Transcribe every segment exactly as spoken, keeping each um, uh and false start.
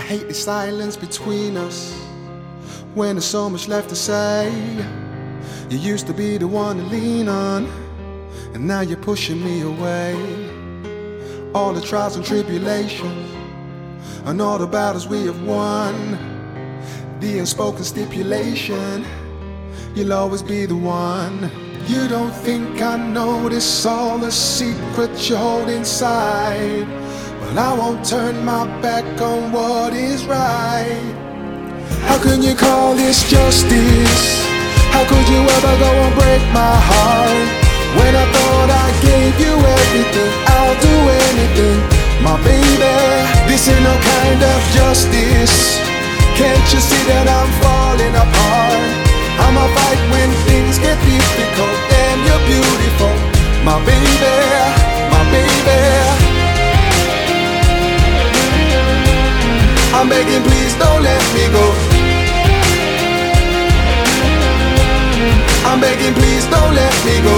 hate the silence between us when there's so much left to say. You used to be the one to lean on, and now you're pushing me away. All the trials and tribulations and all the battles we have won, the unspoken stipulation, you'll always be the one. You don't think I notice all the secrets you hold inside? Well, I won't turn my back on what is right. How can you call this justice? How could you ever go and break my heart? When I thought I gave you everything, I'll do anything, my baby. This ain't no kind of justice. Can't you see that I'm falling apart? I'ma fight when things get difficult, and you're beautiful, my baby, my baby. I'm begging, please don't let me go. I'm begging, please don't let me go.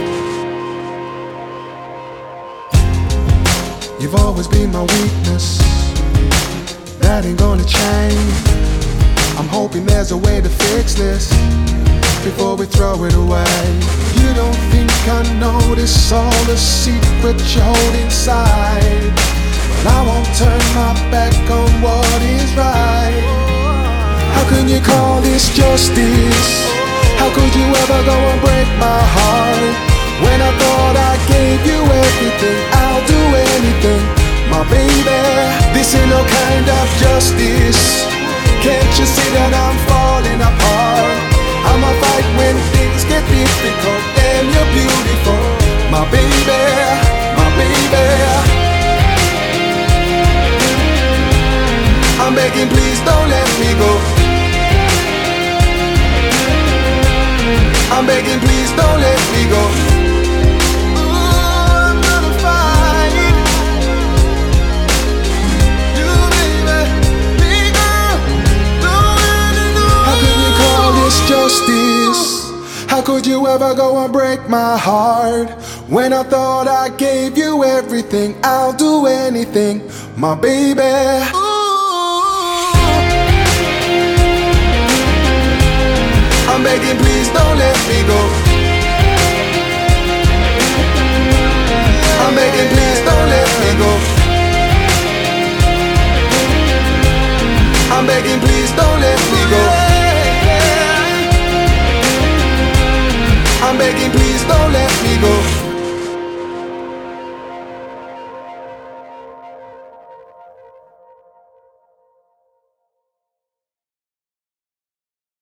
You've always been my weakness, that ain't gonna change. I'm hoping there's a way to fix this before we throw it away. You don't think I notice all the secrets you hold inside? Well, I won't turn my back on what is right. How can you call this justice? How could you ever go and break my heart? When I thought I gave you everything, I'll do anything, my baby. This ain't no kind of justice. Can't you see that I'm falling apart? I'ma fight when things get difficult, and you're beautiful, my baby, my baby. I'm begging, please don't let me go. I'm begging, please don't let me go. Ooh, I'm gonna fight you, baby, big girl. How can you call this justice? How could you ever go and break my heart? When I thought I gave you everything, I'll do anything, my baby. Ooh. I'm begging, please don't let me go. I'm begging, please don't let me go. I'm begging, please don't let me go. I'm begging, please don't let me